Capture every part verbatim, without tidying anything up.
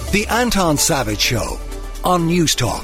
The Anton Savage Show on News Talk.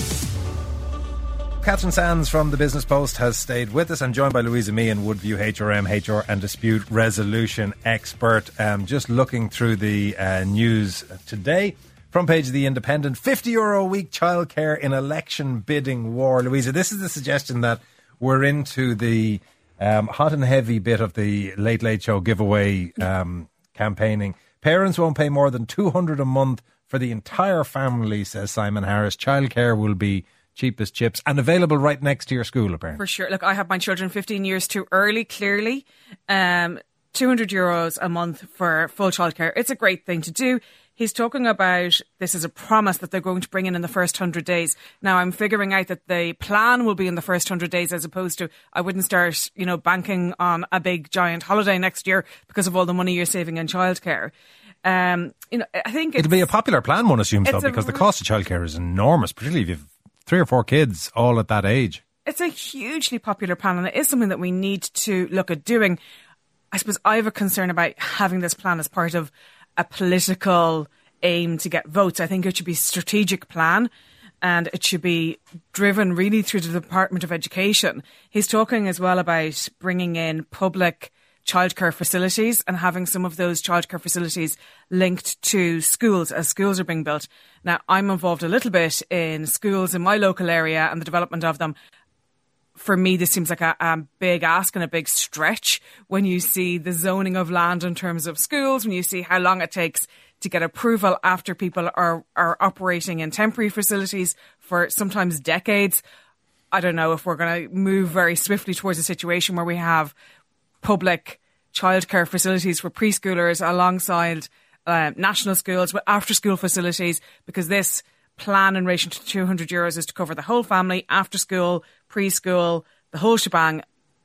Catherine Sands from the Business Post has stayed with us. I'm joined by Louisa Meehan, Woodview H R M, H R and dispute resolution expert. Um, just looking through the uh, news today. Front page of The Independent, fifty euro a week childcare in election bidding war. Louisa, this is the suggestion that we're into the um, hot and heavy bit of the Late Late Show giveaway um, campaigning. Parents won't pay more than two hundred a month for the entire family, says Simon Harris. Childcare will be cheap as chips and available right next to your school, apparently. For sure. Look, I have my children fifteen years too early, clearly. Um, two hundred euros a month for full childcare. It's a great thing to do. He's talking about this is a promise that they're going to bring in in the first one hundred days. Now, I'm figuring out that the plan will be in the first one hundred days as opposed to I wouldn't start, you know, banking on a big giant holiday next year because of all the money you're saving in childcare. Um, you know, I think it'll be a popular plan, one assumes, though, because the cost of childcare is enormous, particularly if you've three or four kids all at that age. It's a hugely popular plan, and it is something that we need to look at doing. I suppose I have a concern about having this plan as part of a political aim to get votes. I think it should be a strategic plan, and it should be driven really through the Department of Education. He's talking as well about bringing in public childcare facilities and having some of those childcare facilities linked to schools as schools are being built. Now, I'm involved a little bit in schools in my local area and the development of them. For me, this seems like a, a big ask and a big stretch when you see the zoning of land in terms of schools, when you see how long it takes to get approval after people are, are operating in temporary facilities for sometimes decades. I don't know if we're going to move very swiftly towards a situation where we have public childcare facilities for preschoolers alongside uh, national schools with after school facilities, because this plan in relation to two hundred euros is to cover the whole family, after school, preschool, the whole shebang.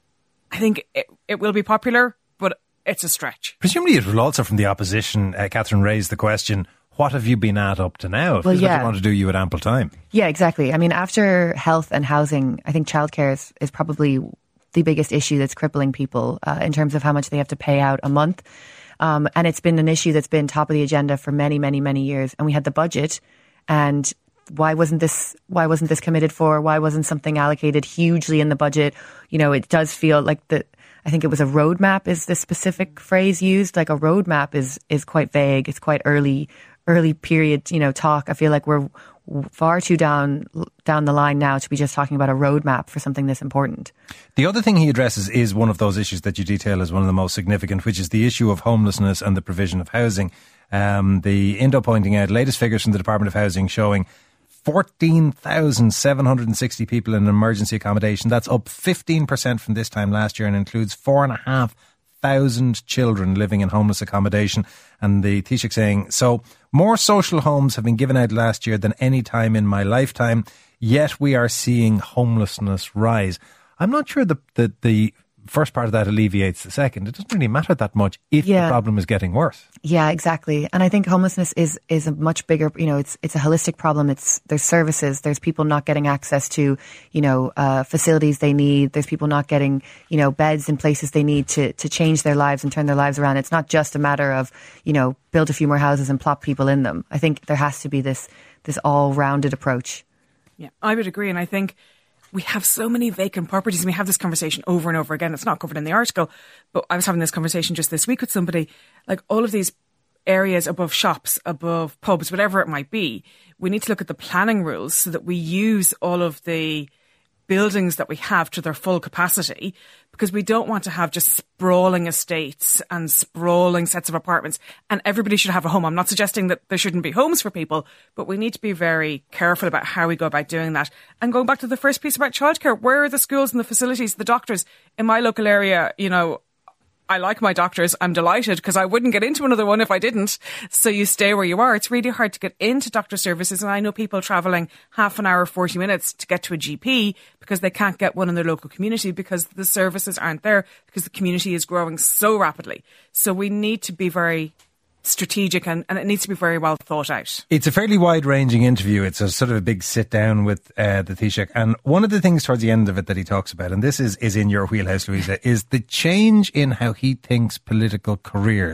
I think it, it will be popular, but it's a stretch. Presumably it will also, from the opposition, uh, Catherine raised the question, what have you been at up to now? If well, this is yeah. what you want to do, you had ample time. Yeah, exactly. I mean, after health and housing, I think childcare is, is probably the biggest issue that's crippling people uh, in terms of how much they have to pay out a month. Um, and it's been an issue that's been top of the agenda for many, many, many years. And we had the budget, and why wasn't this, why wasn't this committed for? Why wasn't something allocated hugely in the budget? You know, it does feel like the, I think it was a roadmap is the specific phrase used. Like a roadmap is, is quite vague. It's quite early, early period, you know, talk. I feel like we're far too down down the line now to be just talking about a roadmap for something this important. The other thing he addresses is one of those issues that you detail as one of the most significant, which is the issue of homelessness and the provision of housing. Um, the Indo pointing out latest figures from the Department of Housing showing fourteen thousand seven hundred sixty people in emergency accommodation. That's up fifteen percent from this time last year and includes four and a half thousand children living in homeless accommodation. And the Taoiseach saying, so more social homes have been given out last year than any time in my lifetime, yet we are seeing homelessness rise. I'm not sure the, the, the first part of that alleviates the second. It doesn't really matter that much if yeah. the problem is getting worse. Yeah, exactly. And I think homelessness is, is a much bigger, you know, it's, it's a holistic problem. It's, there's services, there's people not getting access to, you know, uh, facilities they need. There's people not getting, you know, beds in places they need to, to change their lives and turn their lives around. It's not just a matter of, you know, build a few more houses and plop people in them. I think there has to be this, this all-rounded approach. Yeah, I would agree. And I think we have so many vacant properties, and we have this conversation over and over again. It's not covered in the article, but I was having this conversation just this week with somebody. Like, all of these areas above shops, above pubs, whatever it might be, we need to look at the planning rules so that we use all of the buildings that we have to their full capacity, because we don't want to have just sprawling estates and sprawling sets of apartments, and everybody should have a home. I'm not suggesting that there shouldn't be homes for people, but we need to be very careful about how we go about doing that. And going back to the first piece about childcare, where are the schools and the facilities, the doctors? In my local area, you know, I like my doctors. I'm delighted because I wouldn't get into another one if I didn't. So you stay where you are. It's really hard to get into doctor services. And I know people travelling half an hour, forty minutes to get to a G P because they can't get one in their local community because the services aren't there, because the community is growing so rapidly. So we need to be very strategic, and, and it needs to be very well thought out. It's a fairly wide-ranging interview. It's a sort of a big sit-down with uh, the Taoiseach. And one of the things towards the end of it that he talks about, and this is, is in your wheelhouse, Louisa, is the change in how he thinks political careers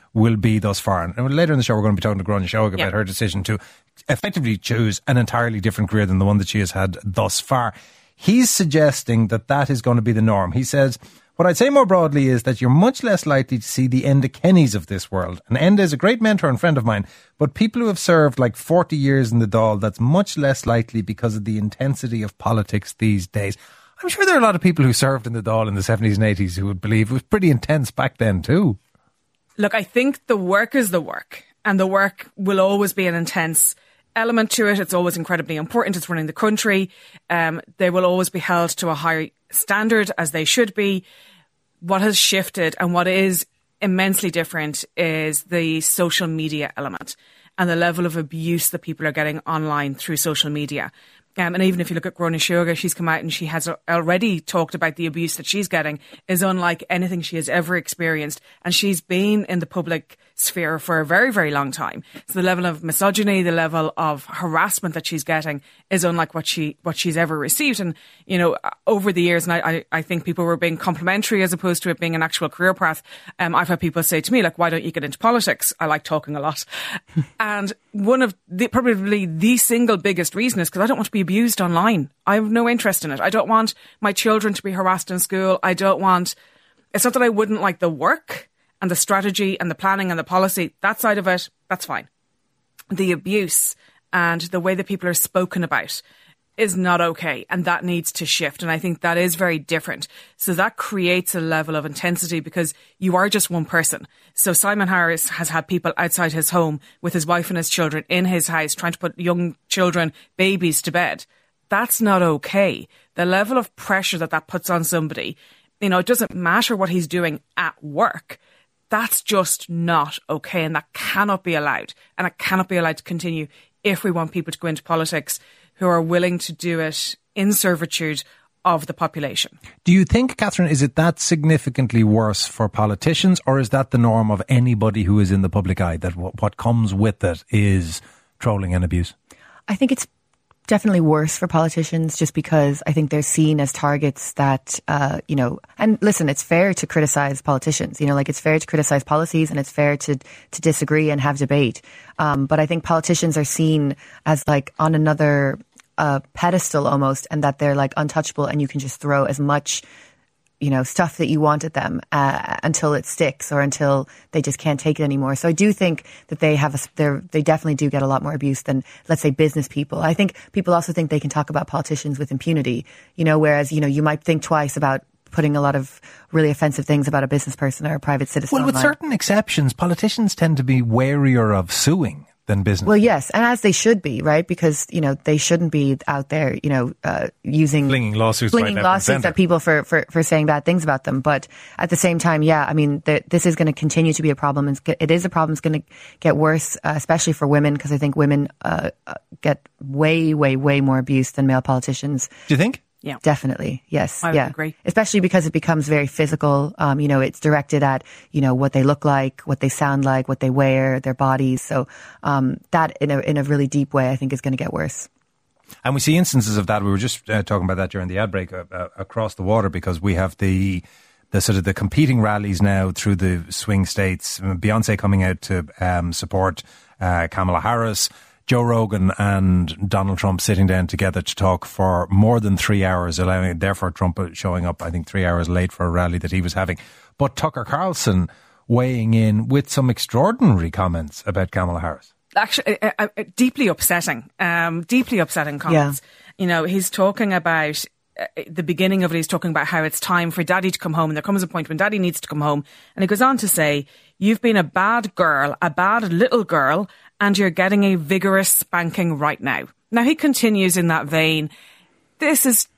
will be thus far. And later in the show, we're going to be talking to Gráinne Seoige about yeah. her decision to effectively choose an entirely different career than the one that she has had thus far. He's suggesting that that is going to be the norm. He says, what I'd say more broadly is that you're much less likely to see the Enda Kennys of this world. And Enda is a great mentor and friend of mine, but people who have served like forty years in the Dáil, that's much less likely because of the intensity of politics these days. I'm sure there are a lot of people who served in the Dáil in the seventies and eighties who would believe it was pretty intense back then too. Look, I think the work is the work, and the work will always be an intense element to it. It's always incredibly important. It's running the country. Um, they will always be held to a high standard, as they should be. What has shifted and what is immensely different is the social media element and the level of abuse that people are getting online through social media. Um, and even if you look at Gráinne Seoige, she's come out and she has already talked about the abuse that she's getting is unlike anything she has ever experienced. And she's been in the public sphere for a very, very long time. So the level of misogyny, the level of harassment that she's getting is unlike what she what she's ever received. And, you know, over the years, and I, I, I think people were being complimentary as opposed to it being an actual career path. Um, I've had people say to me, like, why don't you get into politics? I like talking a lot. And one of the, probably the single biggest reason is because I don't want to be abused online. I have no interest in it. I don't want my children to be harassed in school. I don't want, it's not that I wouldn't like the work and the strategy and the planning and the policy, that side of it, that's fine. The abuse and the way that people are spoken about is not okay, and that needs to shift. And I think that is very different. So that creates a level of intensity because you are just one person. So Simon Harris has had people outside his home with his wife and his children in his house trying to put young children, babies to bed. That's not okay. The level of pressure that that puts on somebody, you know, it doesn't matter what he's doing at work. That's just not okay, and that cannot be allowed. And it cannot be allowed to continue if we want people to go into politics who are willing to do it in servitude of the population. Do you think, Catherine, is it that significantly worse for politicians, or is that the norm of anybody who is in the public eye, that w- what comes with it is trolling and abuse? I think it's definitely worse for politicians just because I think they're seen as targets that, uh, you know, and listen, it's fair to criticize politicians, you know, like it's fair to criticize policies and it's fair to, to disagree and have debate. Um, but I think politicians are seen as like on another uh, pedestal almost, and that they're like untouchable and you can just throw as much, you know, stuff that you want at them uh, until it sticks or until they just can't take it anymore. So I do think that they have, a, they're, they definitely do get a lot more abuse than, let's say, business people. I think people also think they can talk about politicians with impunity, you know, whereas, you know, you might think twice about putting a lot of really offensive things about a business person or a private citizen Well, with online. certain exceptions, politicians tend to be warier of suing than business. Well, yes, and as they should be, right? Because, you know, they shouldn't be out there, you know, uh, using... Flinging lawsuits flinging right, left, lawsuits and centre. at people for, for, for saying bad things about them. But at the same time, yeah, I mean, the, this is going to continue to be a problem. It's, it is a problem. It's going to get worse, uh, especially for women, because I think women uh, uh, get way, way, way more abuse than male politicians. Do you think? Yeah. Definitely. Yes. I would yeah. agree. Especially because it becomes very physical. Um, you know, it's directed at, you know, what they look like, what they sound like, what they wear, their bodies. So, um, that in a, in a really deep way, I think is going to get worse. And we see instances of that. We were just uh, talking about that during the ad break uh, uh, across the water, because we have the, the sort of the competing rallies now through the swing states. Beyonce coming out to, um, support, uh, Kamala Harris. Joe Rogan and Donald Trump sitting down together to talk for more than three hours, allowing, therefore Trump showing up, I think, three hours late for a rally that he was having. But Tucker Carlson weighing in with some extraordinary comments about Kamala Harris. Actually, uh, uh, deeply upsetting, um, deeply upsetting comments. Yeah. You know, he's talking about uh, the beginning of it. He's talking about how it's time for daddy to come home. And there comes a point when daddy needs to come home. And he goes on to say, you've been a bad girl, a bad little girl, and you're getting a vigorous spanking right now. Now, he continues in that vein. This is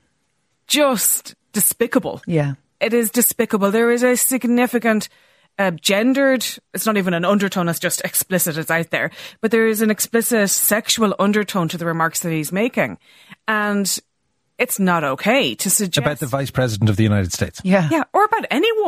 just despicable. Yeah. It is despicable. There is a significant uh, gendered, it's not even an undertone, it's just explicit, it's out there. But there is an explicit sexual undertone to the remarks that he's making. And it's not okay to suggest... About the Vice President of the United States. Yeah. Yeah, or about any woman.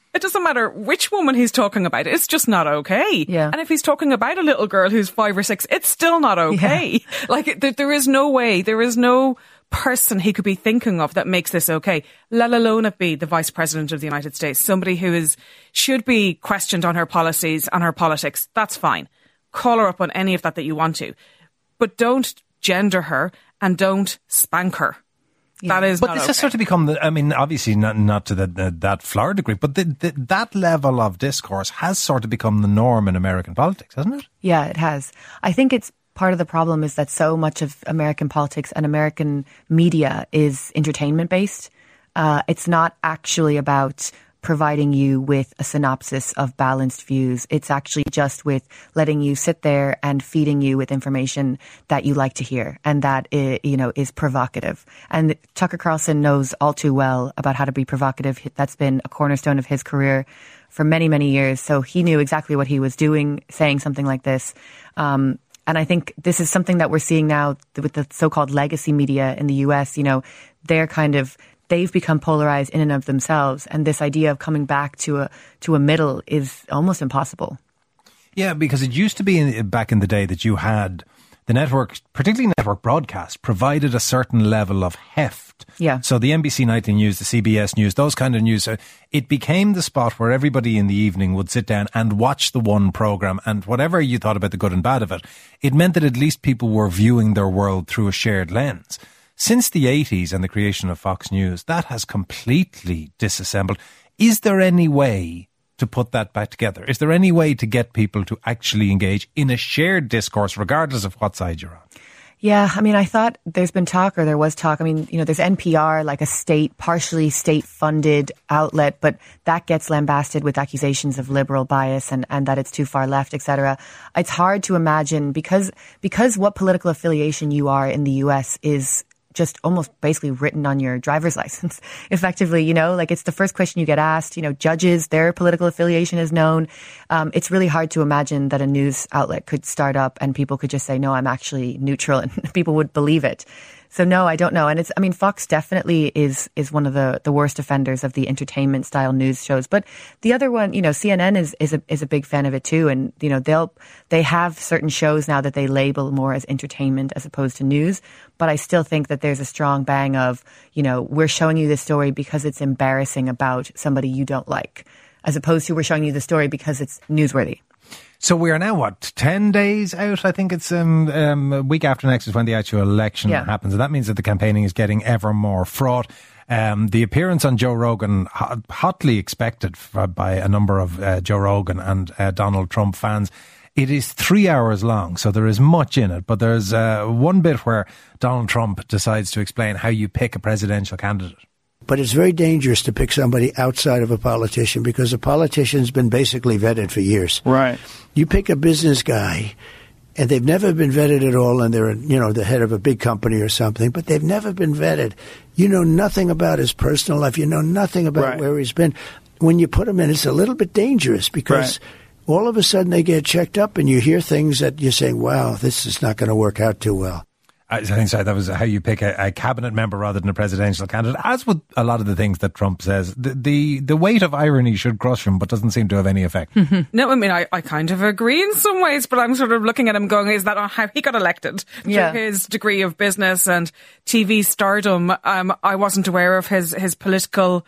It doesn't matter which woman he's talking about. It's just not okay. Yeah. And if he's talking about a little girl who's five or six, it's still not okay. Yeah. Like, th- there is no way, there is no person he could be thinking of that makes this okay, let alone it be the Vice President of the United States, somebody who is should be questioned on her policies, on her politics. That's fine. Call her up on any of that that you want to. But don't gender her and don't spank her. Yeah. That is but not this okay. has sort of become, the, I mean, obviously not not to the, the, that flower degree, but the, the, that level of discourse has sort of become the norm in American politics, hasn't it? Yeah, it has. I think it's part of the problem is that so much of American politics and American media is entertainment based. Uh, it's not actually about providing you with a synopsis of balanced views. It's actually just with letting you sit there and feeding you with information that you like to hear and that, you know, is provocative. And Tucker Carlson knows all too well about how to be provocative. That's been a cornerstone of his career for many, many years. So he knew exactly what he was doing, saying something like this. Um, And I think this is something that we're seeing now with the so-called legacy media in the U S. You know, they're kind of, they've become polarized in and of themselves. And this idea of coming back to a to a middle is almost impossible. Yeah, because it used to be in, back in the day that you had the network, particularly network broadcast, provided a certain level of heft. Yeah. So the N B C Nightly News, the C B S News, those kind of news, uh, it became the spot where everybody in the evening would sit down and watch the one program, and whatever you thought about the good and bad of it, it meant that at least people were viewing their world through a shared lens. Since the eighties and the creation of Fox News, that has completely disassembled. Is there any way to put that back together? Is there any way to get people to actually engage in a shared discourse, regardless of what side you're on? Yeah, I mean, I thought there's been talk, or there was talk. I mean, you know, there's N P R, like a state, partially state-funded outlet, but that gets lambasted with accusations of liberal bias and, and that it's too far left, et cetera. It's hard to imagine because because what political affiliation you are in the U S is just almost basically written on your driver's license, effectively, you know, like it's the first question you get asked. You know, judges, their political affiliation is known. Um, it's really hard to imagine that a news outlet could start up and people could just say, no, I'm actually neutral, and people would believe it. So no, I don't know. And it's, I mean, Fox definitely is, is one of the, the worst offenders of the entertainment style news shows. But the other one, you know, C N N is, is a, is a big fan of it too. And, you know, they'll, they have certain shows now that they label more as entertainment as opposed to news. But I still think that there's a strong bang of, you know, we're showing you this story because it's embarrassing about somebody you don't like, as opposed to we're showing you the story because it's newsworthy. So we are now, what, ten days out? I think it's um, um, a week after next is when the actual election yeah. happens. And that means that the campaigning is getting ever more fraught. Um, the appearance on Joe Rogan, hot, hotly expected by a number of uh, Joe Rogan and uh, Donald Trump fans. It is three hours long, so there is much in it. But there's uh, one bit where Donald Trump decides to explain how you pick a presidential candidate. But it's very dangerous to pick somebody outside of a politician because a politician's been basically vetted for years. Right. You pick a business guy, and they've never been vetted at all, and they're, you know, the head of a big company or something, but they've never been vetted. You know nothing about his personal life. You know nothing about right. where he's been. When you put him in, it's a little bit dangerous because right. all of a sudden they get checked up, and you hear things that you're saying, wow, this is not going to work out too well. I think sorry, that was how you pick a, a cabinet member rather than a presidential candidate. As with a lot of the things that Trump says, the the, the weight of irony should crush him, but doesn't seem to have any effect. No, I mean, I, I kind of agree in some ways, but I'm sort of looking at him going, is that how he got elected? Yeah. Through his degree of business and T V stardom. Um, I wasn't aware of his, his political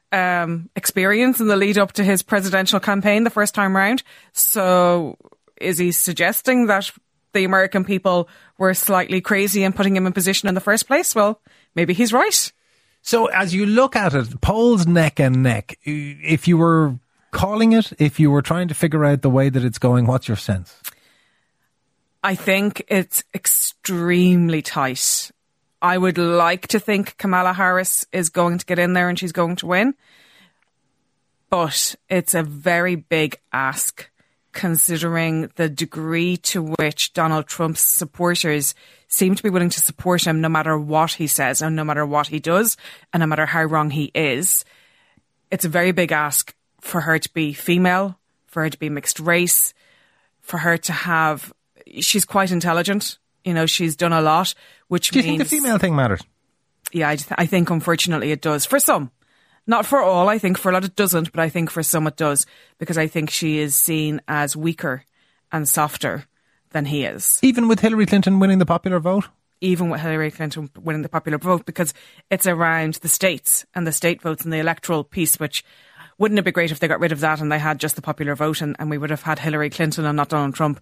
um, experience in the lead up to his presidential campaign the first time round. So is he suggesting that the American people were slightly crazy in putting him in position in the first place? Well, maybe he's right. So as you look at it, polls neck and neck, if you were calling it, if you were trying to figure out the way that it's going, what's your sense? I think it's extremely tight. I would like to think Kamala Harris is going to get in there and she's going to win. But it's a very big ask, considering the degree to which Donald Trump's supporters seem to be willing to support him no matter what he says and no matter what he does and no matter how wrong he is. It's a very big ask for her to be female, for her to be mixed race, for her to have... She's quite intelligent. You know, she's done a lot, which Do you means... think the female thing matters? Yeah, I, th- I think unfortunately it does. For some. Not for all. I think for a lot it doesn't, but I think for some it does, because I think she is seen as weaker and softer than he is. Even with Hillary Clinton winning the popular vote? Even with Hillary Clinton winning the popular vote, because it's around the states and the state votes and the electoral piece, which wouldn't it be great if they got rid of that and they had just the popular vote and, and we would have had Hillary Clinton and not Donald Trump.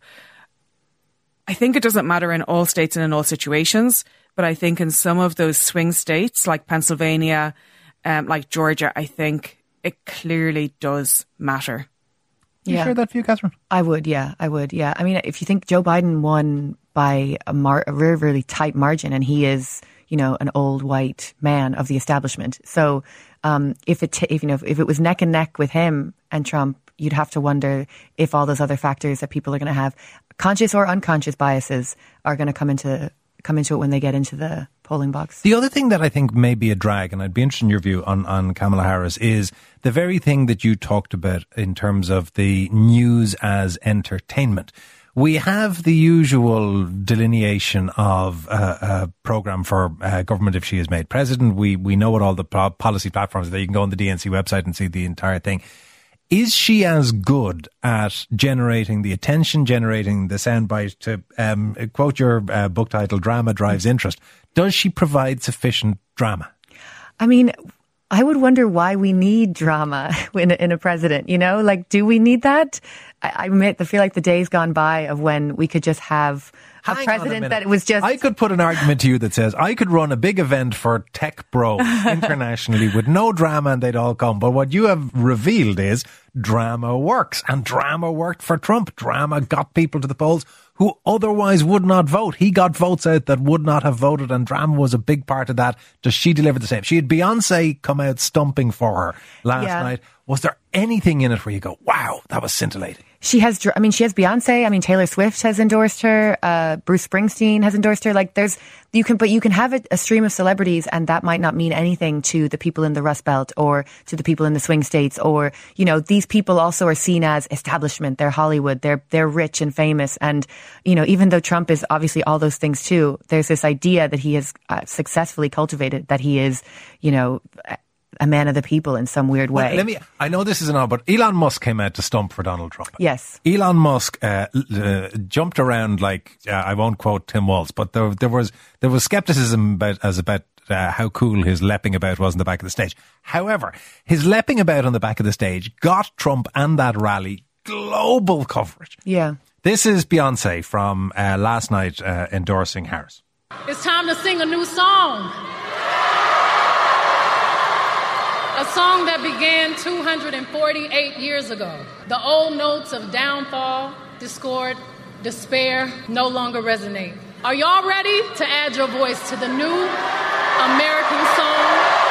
I think it doesn't matter in all states and in all situations, but I think in some of those swing states like Pennsylvania, um, like Georgia, I think it clearly does matter. You Yeah. share that view, Catherine? I would, yeah, I would, yeah. I mean, if you think Joe Biden won by a, mar- a really, really tight margin, and he is, you know, an old white man of the establishment. So, um, if it, t- if you know, if it was neck and neck with him and Trump, you'd have to wonder if all those other factors that people are going to have, conscious or unconscious biases, are going to come into come into it when they get into the polling box. The other thing that I think may be a drag, and I'd be interested in your view on, on Kamala Harris, is the very thing that you talked about in terms of the news as entertainment. We have the usual delineation of uh, a programme for uh, government if she is made president. We we know what all the po- policy platforms are there. You can go on the D N C website and see the entire thing. Is she as good at generating the attention, generating the soundbite, to um, quote your uh, book title, Drama Drives Interest? Does she provide sufficient drama? I mean, I would wonder why we need drama in a, in a president, you know? Like, do we need that? I, I admit, I feel like the days gone by of when we could just have a Hang president on a that was just... I could put an argument to you that says I could run a big event for tech bros internationally with no drama and they'd all come. But what you have revealed is drama works, and drama worked for Trump. Drama got people to the polls who otherwise would not vote. He got votes out that would not have voted, and drama was a big part of that. Does she deliver the same? She had Beyonce come out stumping for her last Yeah. night. Was there anything in it where you go, wow, that was scintillating? She has, dr- I mean, she has Beyonce. I mean, Taylor Swift has endorsed her. Uh, Bruce Springsteen has endorsed her. Like, there's, you can, but you can have a, a stream of celebrities, and that might not mean anything to the people in the Rust Belt or to the people in the swing states. Or, you know, these people also are seen as establishment. They're Hollywood. They're, they're rich and famous. And, you know, even though Trump is obviously all those things too, there's this idea that he has uh, successfully cultivated that he is, you know, a man of the people in some weird way. Well, let me, I know this isn't on, but Elon Musk came out to stump for Donald Trump. Yes. Elon Musk uh, uh, jumped around like, uh, I won't quote Tim Walz, but there, there was there was skepticism about as about uh, how cool his leaping about was on the back of the stage. However, his leaping about on the back of the stage got Trump and that rally global coverage. Yeah. This is Beyonce from uh, last night uh, endorsing Harris. It's time to sing a new song. A song that began two hundred forty-eight years ago. The old notes of downfall, discord, despair no longer resonate. Are y'all ready to add your voice to the new American song?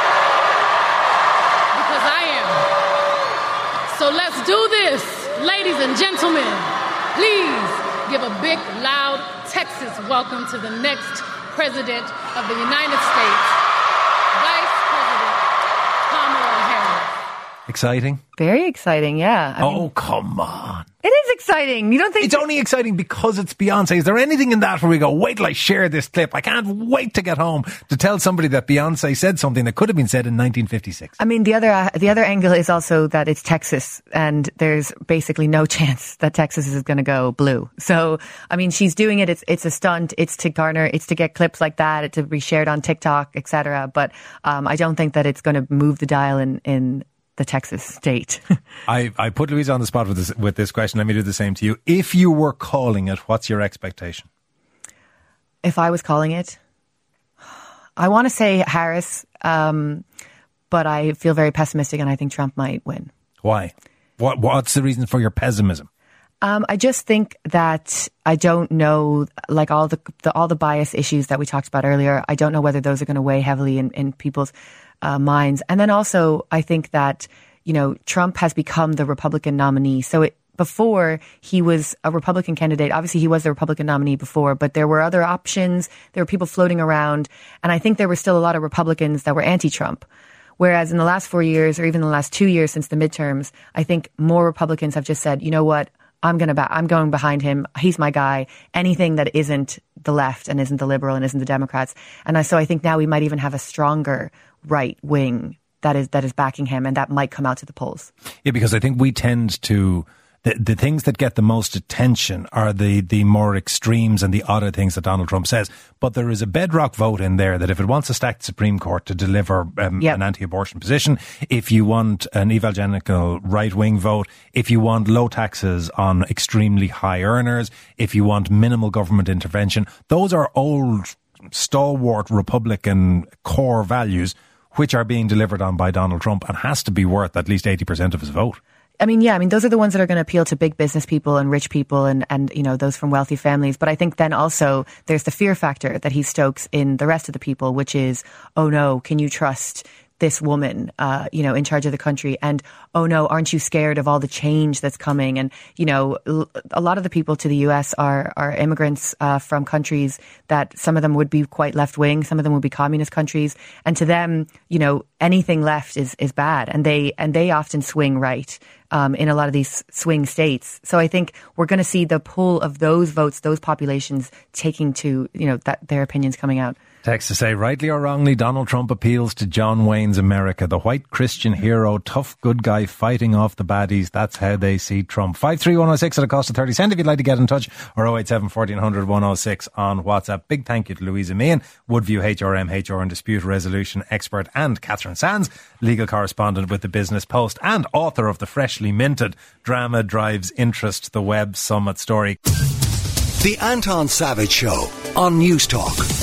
Because I am. So let's do this, ladies and gentlemen. Please give a big, loud Texas welcome to the next President of the United States, Vice President Kamala Harris. Exciting? Very exciting, yeah. I Oh, mean, come on. it is exciting. You don't think It's only exciting because it's Beyonce. Is there anything in that where we go, wait till I share this clip? I can't wait to get home to tell somebody that Beyonce said something that could have been said in nineteen fifty-six. I mean, the other uh, the other angle is also that it's Texas, and there's basically no chance that Texas is going to go blue. So, I mean, she's doing it. It's it's a stunt. It's to garner. It's to get clips like that. To be shared on TikTok, et cetera. But um, I don't think that it's going to move the dial in in the Texas state. I, I put Louise on the spot with this, with this question. Let me do the same to you. If you were calling it, what's your expectation? If I was calling it, I want to say Harris, um, but I feel very pessimistic, and I think Trump might win. Why? What What's the reason for your pessimism? Um, I just think that I don't know, like all the, the all the bias issues that we talked about earlier. I don't know whether those are going to weigh heavily in, in people's uh, minds. And then also, I think that, you know, Trump has become the Republican nominee. So it, before he was a Republican candidate, obviously he was the Republican nominee before, but there were other options. There were people floating around. And I think there were still a lot of Republicans that were anti-Trump. Whereas in the last four years, or even the last two years since the midterms, I think more Republicans have just said, you know what? I'm going to ba- I'm going behind him. He's my guy. Anything that isn't the left and isn't the liberal and isn't the Democrats. And I, so I think now we might even have a stronger right wing that is that is backing him, and that might come out to the polls. Yeah, because I think we tend to. The, the things that get the most attention are the, the more extremes and the odder things that Donald Trump says. But there is a bedrock vote in there that if it wants a stacked Supreme Court to deliver um, yep. an anti-abortion position, if you want an evangelical right-wing vote, if you want low taxes on extremely high earners, if you want minimal government intervention, those are old, stalwart Republican core values which are being delivered on by Donald Trump and has to be worth at least eighty percent of his vote. I mean, yeah, I mean, those are the ones that are going to appeal to big business people and rich people and, and, you know, those from wealthy families. But I think then also there's the fear factor that he stokes in the rest of the people, which is, oh no, can you trust this woman, uh, you know, in charge of the country? And, oh no, aren't you scared of all the change that's coming? And, you know, a lot of the people to the U S are, are immigrants uh, from countries that some of them would be quite left wing. Some of them would be communist countries. And to them, you know, anything left is, is bad. And they, and they often swing right. Um, in a lot of these swing states. So I think we're going to see the pull of those votes, those populations taking to, you know, that their opinions coming out. Text to say, rightly or wrongly, Donald Trump appeals to John Wayne's America, the white Christian hero, tough good guy fighting off the baddies. That's how they see Trump. five three one oh six at a cost of thirty cent if you'd like to get in touch, or oh eight seven, fourteen hundred, one oh six on WhatsApp. Big thank you to Louisa Meehan, Woodview H R M, H R and dispute resolution expert, and Catherine Sands, legal correspondent with the Business Post and author of the freshly minted Drama Drives Interest, the Web Summit story. The Anton Savage Show on News Talk.